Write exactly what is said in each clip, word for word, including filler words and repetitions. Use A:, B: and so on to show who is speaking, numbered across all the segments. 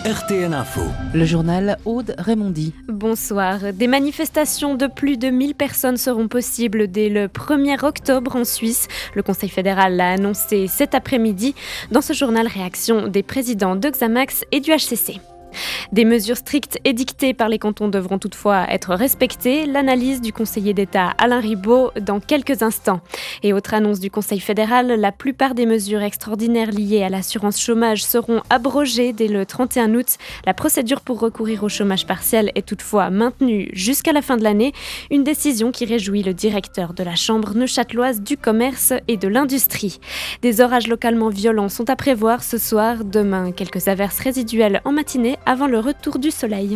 A: R T N Info.
B: Le journal Aude Raymondi.
C: Bonsoir. Des manifestations de plus de mille personnes seront possibles dès le premier octobre en Suisse. Le Conseil fédéral l'a annoncé cet après-midi. Dans ce journal, réaction des présidents de Xamax et du H C C. Des mesures strictes édictées par les cantons devront toutefois être respectées. L'analyse du conseiller d'État Alain Ribaud dans quelques instants. Et autre annonce du Conseil fédéral, la plupart des mesures extraordinaires liées à l'assurance chômage seront abrogées dès le trente et un août. La procédure pour recourir au chômage partiel est toutefois maintenue jusqu'à la fin de l'année. Une décision qui réjouit le directeur de la Chambre neuchâteloise du commerce et de l'industrie. Des orages localement violents sont à prévoir ce soir. Demain, quelques averses résiduelles en matinée avant le retour du soleil.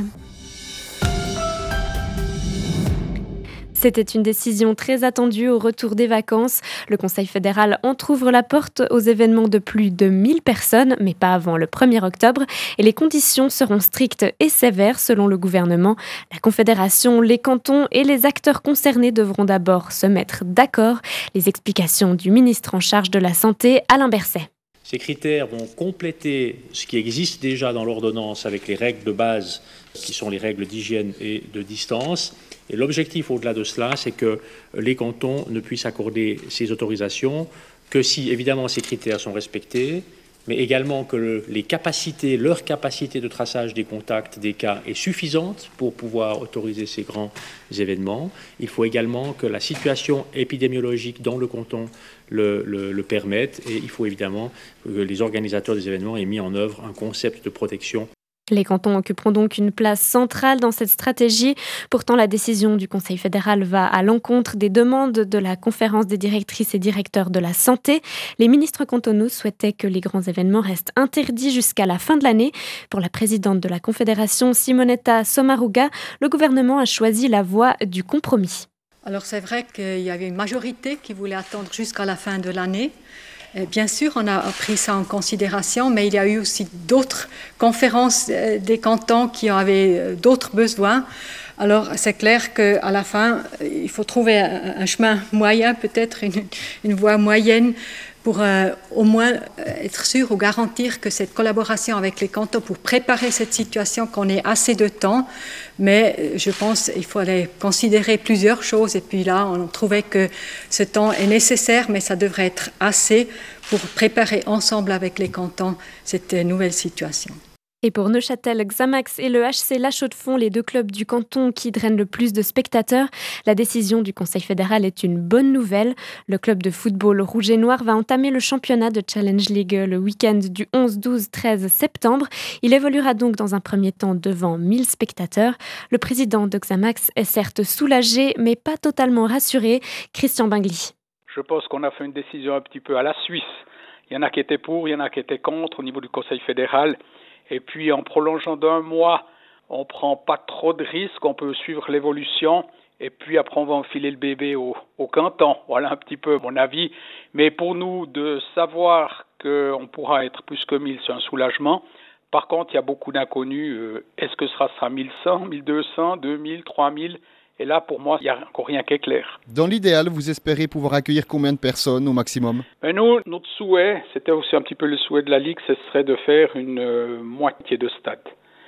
C: C'était une décision très attendue au retour des vacances. Le Conseil fédéral entrouvre la porte aux événements de plus de mille personnes, mais pas avant le premier octobre. Et les conditions seront strictes et sévères selon le gouvernement. La Confédération, les cantons et les acteurs concernés devront d'abord se mettre d'accord. Les explications du ministre en charge de la Santé, Alain Berset.
D: Ces critères vont compléter ce qui existe déjà dans l'ordonnance avec les règles de base qui sont les règles d'hygiène et de distance. Et l'objectif au-delà de cela, c'est que les cantons ne puissent accorder ces autorisations que si évidemment ces critères sont respectés, mais également que le, les capacités, leur capacité de traçage des contacts, des cas est suffisante pour pouvoir autoriser ces grands événements. Il faut également que la situation épidémiologique dans le canton le, le, le permette et il faut évidemment que les organisateurs des événements aient mis en œuvre un concept de protection.
C: Les cantons occuperont donc une place centrale dans cette stratégie. Pourtant, la décision du Conseil fédéral va à l'encontre des demandes de la conférence des directrices et directeurs de la santé. Les ministres cantonaux souhaitaient que les grands événements restent interdits jusqu'à la fin de l'année. Pour la présidente de la Confédération, Simonetta Sommaruga, le gouvernement a choisi la voie du compromis.
E: Alors c'est vrai qu'il y avait une majorité qui voulait attendre jusqu'à la fin de l'année. Bien sûr, on a pris ça en considération, mais il y a eu aussi d'autres conférences des cantons qui avaient d'autres besoins. Alors, c'est clair qu'à la fin, il faut trouver un chemin moyen, peut-être une, une voie moyenne pour euh, au moins être sûr ou garantir que cette collaboration avec les cantons pour préparer cette situation, qu'on ait assez de temps. Mais je pense qu'il fallait considérer plusieurs choses. Et puis là, on trouvait que ce temps est nécessaire, mais ça devrait être assez pour préparer ensemble avec les cantons cette nouvelle situation.
C: Et pour Neuchâtel, Xamax et le H C La Chaux-de-Fonds, les deux clubs du canton qui drainent le plus de spectateurs, la décision du Conseil fédéral est une bonne nouvelle. Le club de football rouge et noir va entamer le championnat de Challenge League le week-end du onze, douze, treize septembre. Il évoluera donc dans un premier temps devant mille spectateurs. Le président de Xamax est certes soulagé, mais pas totalement rassuré. Christian Bingli.
F: Je pense qu'on a fait une décision un petit peu à la Suisse. Il y en a qui étaient pour, il y en a qui étaient contre au niveau du Conseil fédéral. Et puis, en prolongeant d'un mois, on ne prend pas trop de risques, on peut suivre l'évolution. Et puis, après, on va enfiler le bébé au, au canton. Voilà un petit peu mon avis. Mais pour nous, de savoir qu'on pourra être plus que mille, c'est un soulagement. Par contre, il y a beaucoup d'inconnus. Est-ce que ce sera, sera mille cent, mille deux cents, deux mille, trois mille ? Et là, pour moi, il n'y a encore rien qui est clair.
G: Dans l'idéal, vous espérez pouvoir accueillir combien de personnes au maximum ?
F: Mais nous, notre souhait, c'était aussi un petit peu le souhait de la Ligue, ce serait de faire une euh, moitié de stade.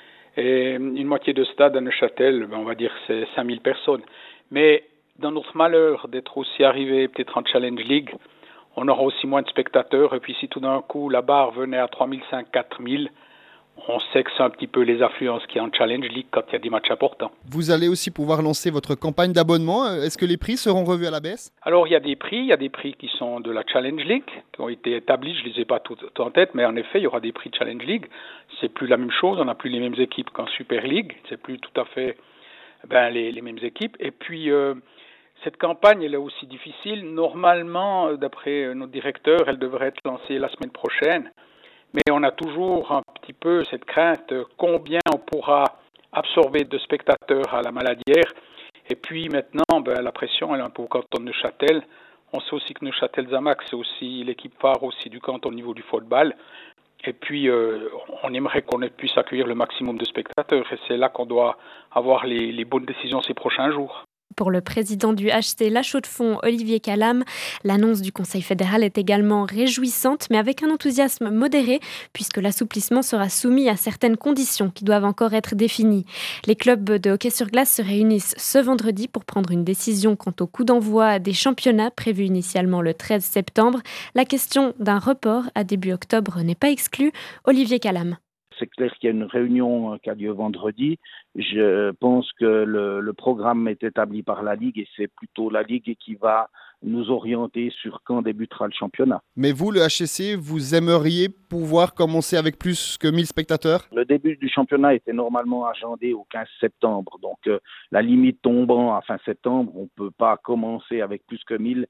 F: Et une moitié de stade à Neuchâtel, ben, on va dire c'est cinq mille personnes. Mais dans notre malheur d'être aussi arrivé peut-être en Challenge League, on aura aussi moins de spectateurs. Et puis si tout d'un coup, la barre venait à trois mille cinq cents, quatre mille, on sait que c'est un petit peu les affluences qu'il y a en Challenge League quand il y a des matchs importants.
G: Vous allez aussi pouvoir lancer votre campagne d'abonnement. Est-ce que les prix seront revus à la baisse ?
F: Alors, il y a des prix. Il y a des prix qui sont de la Challenge League, qui ont été établis. Je ne les ai pas tout, tout en tête, mais en effet, il y aura des prix Challenge League. C'est plus la même chose. On n'a plus les mêmes équipes qu'en Super League. C'est plus tout à fait ben, les, les mêmes équipes. Et puis, euh, cette campagne, elle est aussi difficile. Normalement, d'après notre directeur, elle devrait être lancée la semaine prochaine. Mais on a toujours un petit peu cette crainte, combien on pourra absorber de spectateurs à la Maladière. Et puis maintenant, ben, la pression elle est un peu au canton de Neuchâtel. On sait aussi que Neuchâtel-Xamax, c'est aussi l'équipe phare aussi du canton au niveau du football. Et puis, euh, on aimerait qu'on puisse accueillir le maximum de spectateurs. Et c'est là qu'on doit avoir les, les bonnes décisions ces prochains jours.
C: pour le président du H C La Chaux-de-Fonds, Olivier Calame. L'annonce du Conseil fédéral est également réjouissante, mais avec un enthousiasme modéré, puisque l'assouplissement sera soumis à certaines conditions qui doivent encore être définies. Les clubs de hockey sur glace se réunissent ce vendredi pour prendre une décision quant au coup d'envoi des championnats prévu initialement le treize septembre. La question d'un report à début octobre n'est pas exclue. Olivier Calame.
A: C'est clair qu'il y a une réunion qui a lieu vendredi. Je pense que le, le programme est établi par la Ligue et c'est plutôt la Ligue qui va nous orienter sur quand débutera le championnat.
G: Mais vous, le H C C, vous aimeriez pouvoir commencer avec plus que mille spectateurs ?
A: Le début du championnat était normalement agendé au quinze septembre. Donc euh, la limite tombant à fin septembre, on ne peut pas commencer avec plus que mille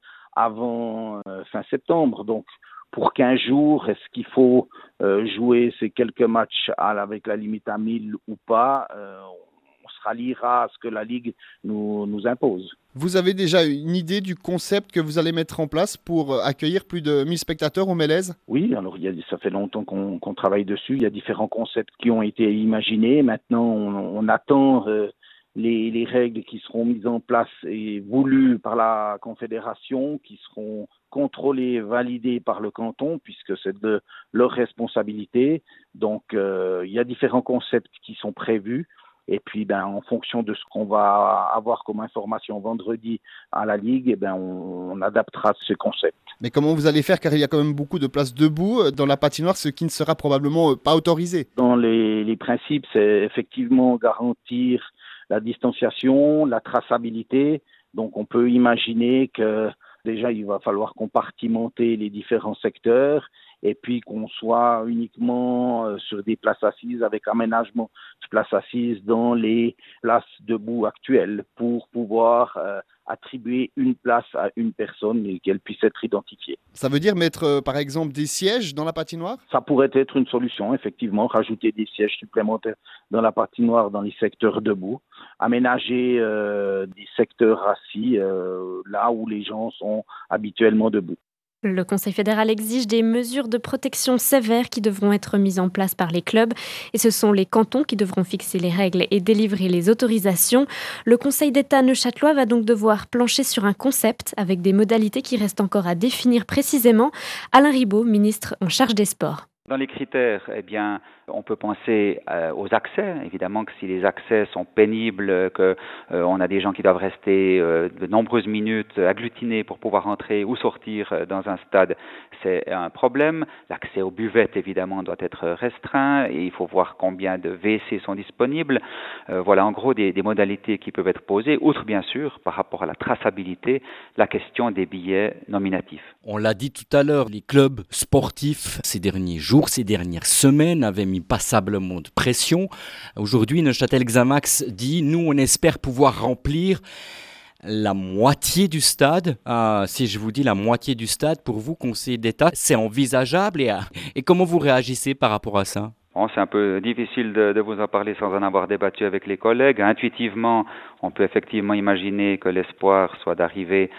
A: avant euh, fin septembre. Donc pour quinze jours, est-ce qu'il faut euh, jouer ces quelques matchs à, avec la limite à mille ou pas euh, On se ralliera à ce que la Ligue nous, nous impose.
G: Vous avez déjà une idée du concept que vous allez mettre en place pour accueillir plus de mille spectateurs au Mélèze ?
A: Oui, alors il y a, ça fait longtemps qu'on, qu'on travaille dessus. Il y a différents concepts qui ont été imaginés. Maintenant, on, on attend euh, les, les règles qui seront mises en place et voulues par la Confédération, qui seront contrôlées, validées par le canton, puisque c'est de leur responsabilité. Donc, euh, il y a différents concepts qui sont prévus. Et puis, ben, en fonction de ce qu'on va avoir comme information vendredi à la Ligue, eh ben, on, on adaptera ce concept.
G: Mais comment vous allez faire, car il y a quand même beaucoup de places debout dans la patinoire, ce qui ne sera probablement pas autorisé.
A: Dans les, les principes, c'est effectivement garantir la distanciation, la traçabilité. Donc, on peut imaginer que déjà, il va falloir compartimenter les différents secteurs et puis qu'on soit uniquement sur des places assises avec aménagement de places assises dans les places debout actuelles pour pouvoir euh, attribuer une place à une personne et qu'elle puisse être identifiée.
G: Ça veut dire mettre, euh, par exemple, des sièges dans la patinoire ?
A: Ça pourrait être une solution, effectivement, rajouter des sièges supplémentaires dans la patinoire dans les secteurs debout, aménager euh, des secteurs assis euh, là où les gens sont habituellement debout.
C: Le Conseil fédéral exige des mesures de protection sévères qui devront être mises en place par les clubs et ce sont les cantons qui devront fixer les règles et délivrer les autorisations. Le Conseil d'État neuchâtelois va donc devoir plancher sur un concept avec des modalités qui restent encore à définir précisément. Alain Ribaud, ministre en charge des sports.
H: Dans les critères, eh bien, on peut penser euh, aux accès. Évidemment que si les accès sont pénibles, que euh, on a des gens qui doivent rester euh, de nombreuses minutes agglutinés pour pouvoir entrer ou sortir euh, dans un stade, c'est un problème. L'accès aux buvettes, évidemment, doit être restreint et il faut voir combien de W C sont disponibles. Euh, voilà, en gros, des, des modalités qui peuvent être posées. Outre, bien sûr, par rapport à la traçabilité, la question des billets nominatifs.
I: On l'a dit tout à l'heure, les clubs sportifs, ces derniers jours, ces dernières semaines, avaient mis passablement de pression. Aujourd'hui, Neuchâtel Xamax dit « Nous, on espère pouvoir remplir la moitié du stade. Euh, » Si je vous dis la moitié du stade, pour vous, Conseil d'État, c'est envisageable et, et comment vous réagissez par rapport à ça ?
H: Bon, c'est un peu difficile de, de vous en parler sans en avoir débattu avec les collègues. Intuitivement, on peut effectivement imaginer que l'espoir soit d'arriver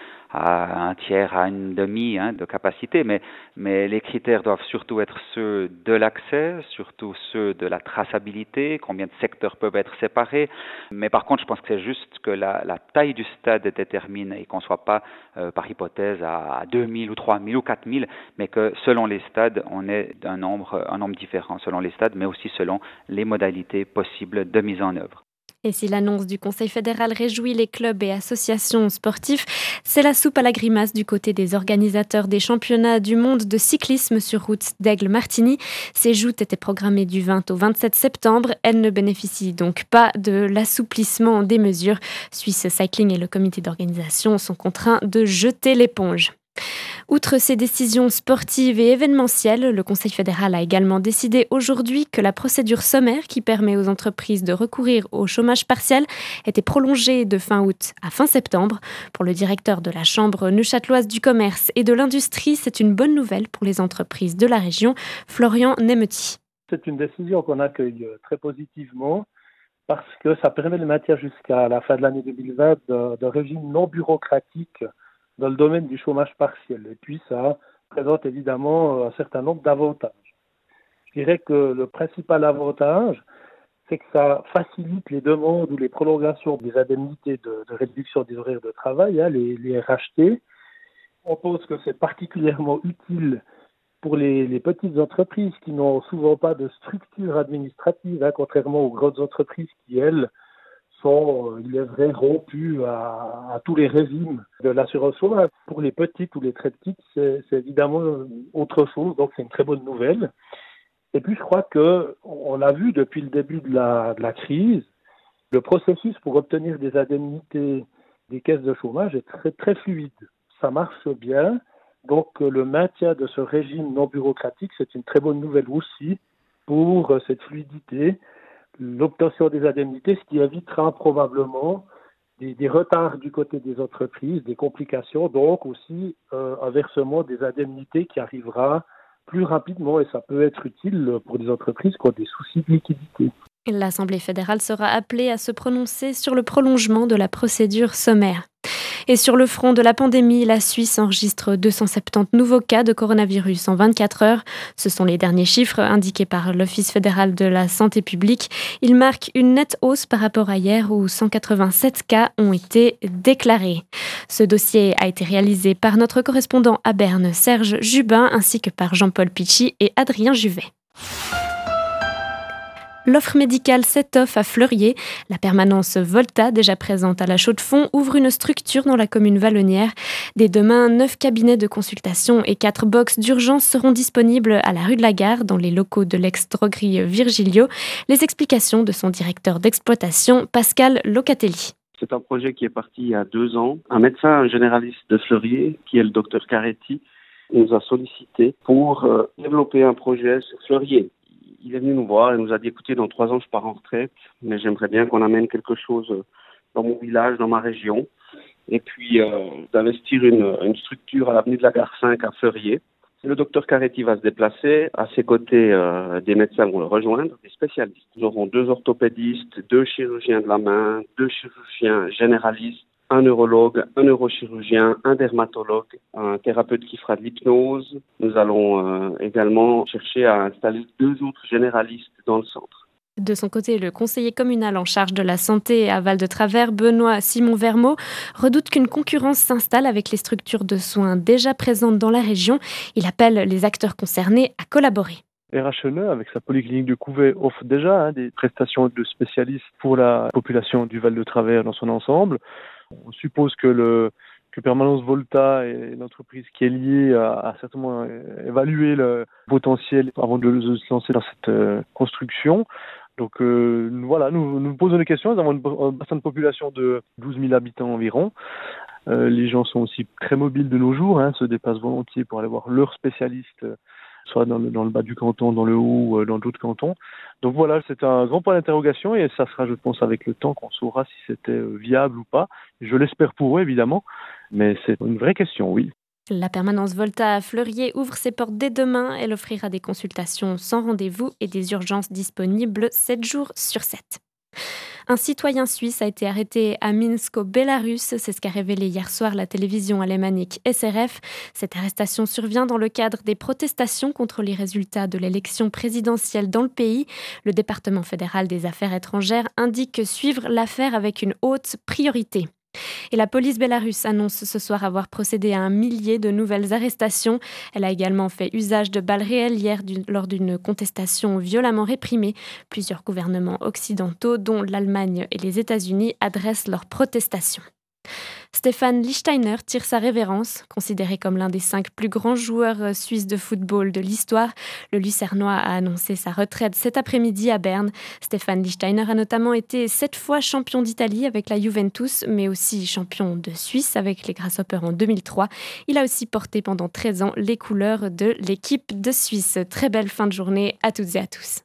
H: à un tiers, à une demi hein, de capacité, mais, mais les critères doivent surtout être ceux de l'accès, surtout ceux de la traçabilité, combien de secteurs peuvent être séparés. Mais par contre, je pense que c'est juste que la, la taille du stade détermine et qu'on ne soit pas, euh, par hypothèse, à deux mille ou trois mille ou quatre mille, mais que selon les stades, on est d'un nombre, un nombre différent selon les stades, mais aussi selon les modalités possibles de mise en œuvre.
C: Et si l'annonce du Conseil fédéral réjouit les clubs et associations sportifs, c'est la soupe à la grimace du côté des organisateurs des championnats du monde de cyclisme sur route d'Aigle-Martigny. Ces joutes étaient programmées du vingt au vingt-sept septembre. Elles ne bénéficient donc pas de l'assouplissement des mesures. Swiss Cycling et le comité d'organisation sont contraints de jeter l'éponge. Outre ces décisions sportives et événementielles, le Conseil fédéral a également décidé aujourd'hui que la procédure sommaire qui permet aux entreprises de recourir au chômage partiel était prolongée de fin août à fin septembre. Pour le directeur de la Chambre neuchâteloise du commerce et de l'industrie, c'est une bonne nouvelle pour les entreprises de la région. Florian Nemeti.
J: C'est une décision qu'on accueille très positivement parce que ça permet de maintenir jusqu'à la fin de l'année deux mille vingt de, de régime non bureaucratique dans le domaine du chômage partiel. Et puis, ça présente évidemment un certain nombre d'avantages. Je dirais que le principal avantage, c'est que ça facilite les demandes ou les prolongations des indemnités de, de réduction des horaires de travail, hein, les, les R H T. On pense que c'est particulièrement utile pour les, les petites entreprises qui n'ont souvent pas de structure administrative, hein, contrairement aux grandes entreprises qui, elles, sont, il est vrai, rompues à, à tous les régimes de l'assurance chômage. Pour les petites ou les très petites, c'est, c'est évidemment autre chose, donc c'est une très bonne nouvelle. Et puis je crois qu'on a vu depuis le début de la, de la crise, le processus pour obtenir des indemnités des caisses de chômage est très, très fluide. Ça marche bien. Donc le maintien de ce régime non bureaucratique, c'est une très bonne nouvelle aussi pour cette fluidité, l'obtention des indemnités, ce qui évitera probablement des, des retards du côté des entreprises, des complications, donc aussi euh, un versement des indemnités qui arrivera plus rapidement et ça peut être utile pour des entreprises qui ont des soucis de liquidité.
C: L'Assemblée fédérale sera appelée à se prononcer sur le prolongement de la procédure sommaire. Et sur le front de la pandémie, la Suisse enregistre deux cent soixante-dix nouveaux cas de coronavirus en vingt-quatre heures. Ce sont les derniers chiffres indiqués par l'Office fédéral de la santé publique. Ils marquent une nette hausse par rapport à hier où cent quatre-vingt-sept cas ont été déclarés. Ce dossier a été réalisé par notre correspondant à Berne, Serge Jubin, ainsi que par Jean-Paul Pichy et Adrien Juvet. L'offre médicale s'étoffe à Fleurier. La permanence Volta, déjà présente à la Chaux-de-Fonds, ouvre une structure dans la commune vallonnière. Dès demain, neuf cabinets de consultation et quatre box d'urgence seront disponibles à la rue de la Gare, dans les locaux de l'ex-droguerie Virgilio. Les explications de son directeur d'exploitation, Pascal Locatelli.
K: C'est un projet qui est parti il y a deux ans. Un médecin généraliste de Fleurier, qui est le docteur Caretti, nous a sollicité pour euh, développer un projet sur Fleurier. Il est venu nous voir et nous a dit, écoutez, dans trois ans, je pars en retraite, mais j'aimerais bien qu'on amène quelque chose dans mon village, dans ma région, et puis euh, d'investir une, une structure à l'avenue de la Gare cinq à Fleurier. Le docteur Caretti va se déplacer. À ses côtés, euh, des médecins vont le rejoindre, des spécialistes. Nous aurons deux orthopédistes, deux chirurgiens de la main, deux chirurgiens généralistes, un neurologue, un neurochirurgien, un dermatologue, un thérapeute qui fera de l'hypnose. Nous allons euh, également chercher à installer deux autres généralistes dans le centre.
C: De son côté, le conseiller communal en charge de la santé à Val-de-Travers, Benoît Simon-Vermeau, redoute qu'une concurrence s'installe avec les structures de soins déjà présentes dans la région. Il appelle les acteurs concernés à collaborer.
L: R H N E, avec sa polyclinique de Couvet, offre déjà hein, des prestations de spécialistes pour la population du Val-de-Travers dans son ensemble. On suppose que, le, que Permanence Volta est une entreprise qui est liée à, à certainement évaluer le potentiel avant de se lancer dans cette euh, construction. Donc euh, voilà, nous nous posons des questions. Nous avons une, un bassin de population de douze mille habitants environ. Euh, les gens sont aussi très mobiles de nos jours, hein, se déplacent volontiers pour aller voir leurs spécialistes, soit dans le, dans le bas du canton, dans le haut, ou dans d'autres cantons. Donc voilà, c'est un grand point d'interrogation et ça sera, je pense, avec le temps qu'on saura si c'était viable ou pas. Je l'espère pour eux, évidemment, mais c'est une vraie question, oui.
C: La permanence Volta à Fleurier ouvre ses portes dès demain. Elle offrira des consultations sans rendez-vous et des urgences disponibles sept jours sur sept. Un citoyen suisse a été arrêté à Minsk, au Bélarus. C'est ce qu'a révélé hier soir la télévision alémanique S R F. Cette arrestation survient dans le cadre des protestations contre les résultats de l'élection présidentielle dans le pays. Le département fédéral des affaires étrangères indique suivre l'affaire avec une haute priorité. Et la police bélarusse annonce ce soir avoir procédé à un millier de nouvelles arrestations. Elle a également fait usage de balles réelles hier du, lors d'une contestation violemment réprimée. Plusieurs gouvernements occidentaux, dont l'Allemagne et les États-Unis, adressent leurs protestations. Stéphane Lichtsteiner tire sa révérence. Considéré comme l'un des cinq plus grands joueurs suisses de football de l'histoire, le Lucernois a annoncé sa retraite cet après-midi à Berne. Stéphane Lichtsteiner a notamment été sept fois champion d'Italie avec la Juventus, mais aussi champion de Suisse avec les Grasshoppers en deux mille trois. Il a aussi porté pendant treize ans les couleurs de l'équipe de Suisse. Très belle fin de journée à toutes et à tous.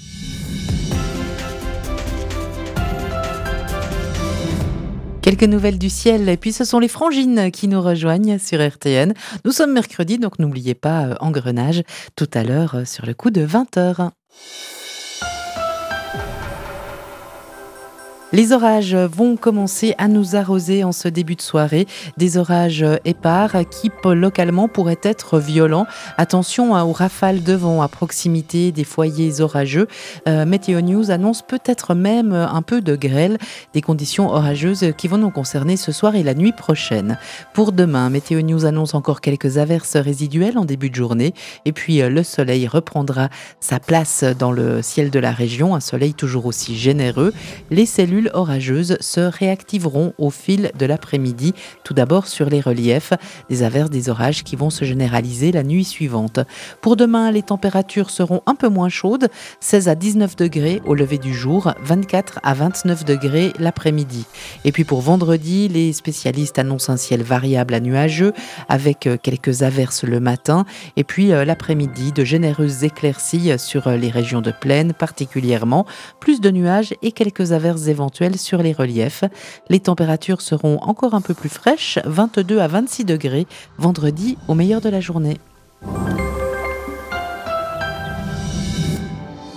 B: Quelques nouvelles du ciel, et puis ce sont les frangines qui nous rejoignent sur R T N. Nous sommes mercredi, donc n'oubliez pas Engrenage tout à l'heure sur le coup de vingt heures. Les orages vont commencer à nous arroser en ce début de soirée. Des orages épars qui localement pourraient être violents. Attention aux rafales de vent à proximité des foyers orageux. Euh, Météo News annonce peut-être même un peu de grêle. Des conditions orageuses qui vont nous concerner ce soir et la nuit prochaine. Pour demain, Météo News annonce encore quelques averses résiduelles en début de journée. Et puis le soleil reprendra sa place dans le ciel de la région. Un soleil toujours aussi généreux. Les cellules orageuses se réactiveront au fil de l'après-midi, tout d'abord sur les reliefs, des averses, des orages qui vont se généraliser la nuit suivante. Pour demain, les températures seront un peu moins chaudes, seize à dix-neuf degrés au lever du jour, vingt-quatre à vingt-neuf degrés l'après-midi. Et puis pour vendredi, les spécialistes annoncent un ciel variable à nuageux, avec quelques averses le matin, et puis l'après-midi, de généreuses éclaircies sur les régions de plaine particulièrement, plus de nuages et quelques averses éventuelles sur les reliefs. Les températures seront encore un peu plus fraîches, vingt-deux à vingt-six degrés, vendredi au meilleur de la journée.